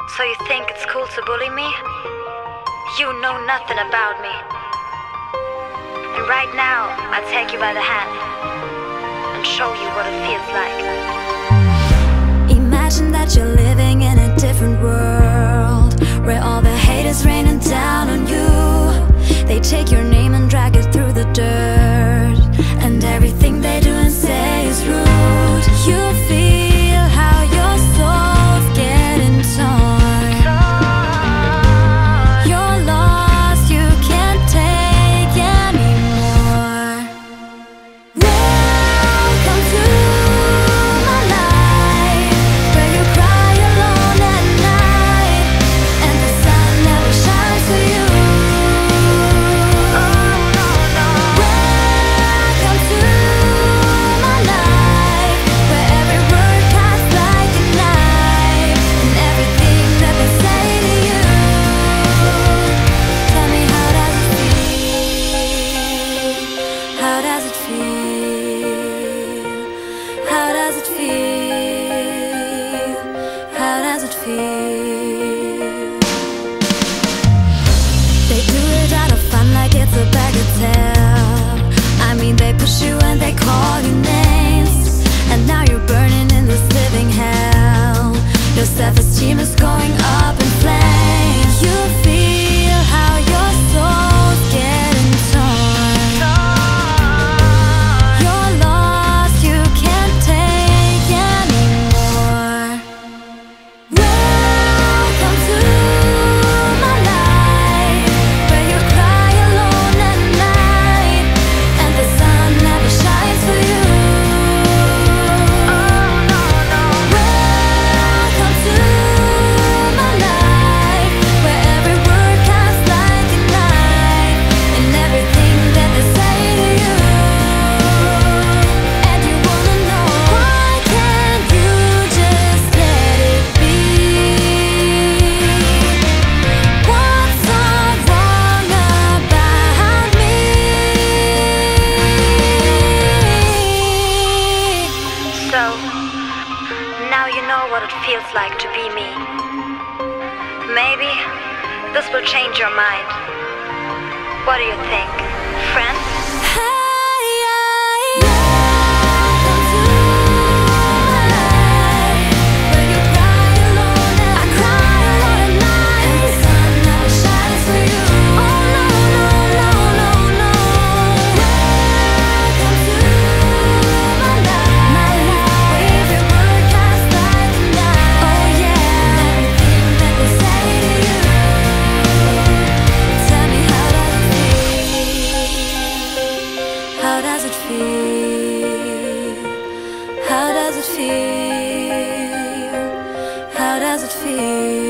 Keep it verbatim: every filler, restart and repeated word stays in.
So you think it's cool to bully me? You know nothing about me. And right now, I'll take you by the hand and show you what it feels like. Imagine that you're living in a different world, where all the hate is raining down on you. They take your name and drag it through the dirt, and everything they do and say is rude. You feel how your soul's getting torn. You're lost, you can't take anymore. Welcome to my life, where you cry alone at night, and the sun never shines for you. Welcome to my life, where every word cuts like a knife, and everything that they say to you. Tell me, how does it feel? How does it feel? How does it feel? How does it feel? They do it out of fun like it's a bagatelle. I mean, they push you and they call you names, and now you're burning in this living hell. Your self-esteem is going up in flames. You feel how your soul's getting torn. You're lost, you can't take anymore. Welcome to my life, where you cry alone at night, and the sun never shines for you. Welcome to my life, where every word cuts like a knife, and everything that they say to you. And you wanna know, why can't you just let it be? What's so wrong about me? So, now you know what it feels like to be me. Maybe this will change your mind. What do you think, friend? Welcome to my life, where you cry alone at night, and the sun never shines for you. Oh no, no, no, no, no. Welcome to my life, where every word cuts like a knife. Oh yeah, and everything that they say to you. Tell me, how does it feel? How does it feel? How does it feel? How does it feel?